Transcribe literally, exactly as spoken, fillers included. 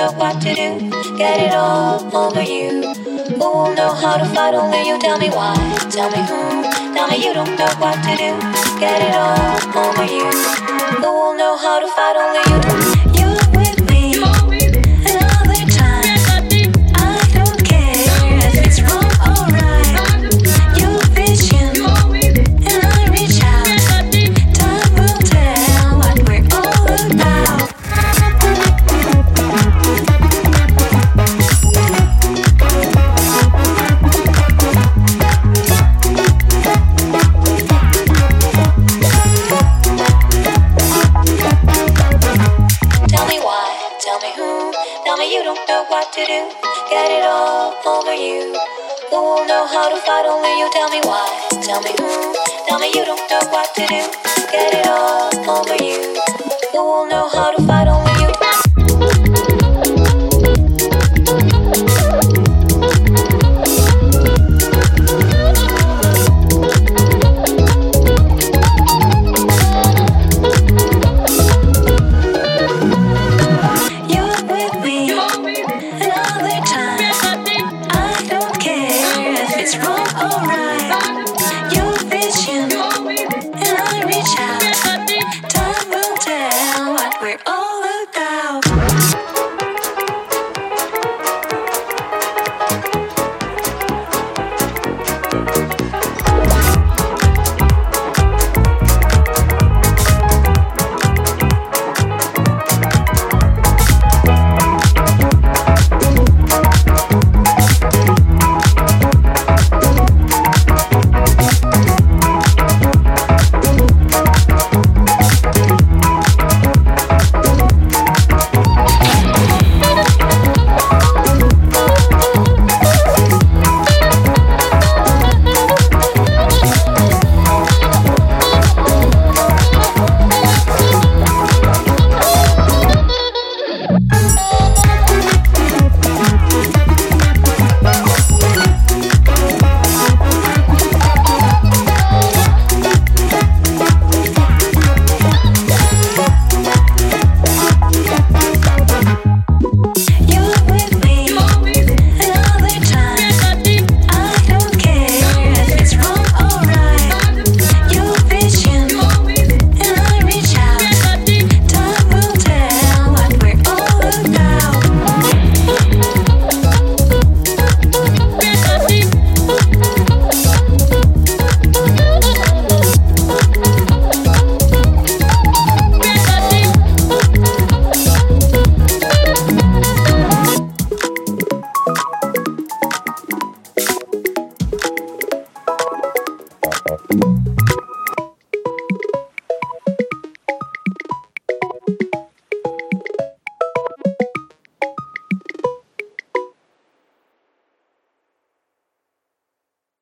know what to do. Get it all over you. Who will know how to fight? Only you. Tell me why. Tell me who. Tell me you don't know what to do. Get it all over you. Who will know how to fight? Only you. You're with me another time. I don't care if it's wrong or right. Your vision and I reach out. Time will tell what we're all about. Tell me why, tell me who, tell me you don't know what to do. Get it all over you. Who will know how to fight? Only you. Tell me why, tell me who, tell me you don't know what to do. Get it all over you. Who will know how to fight? Only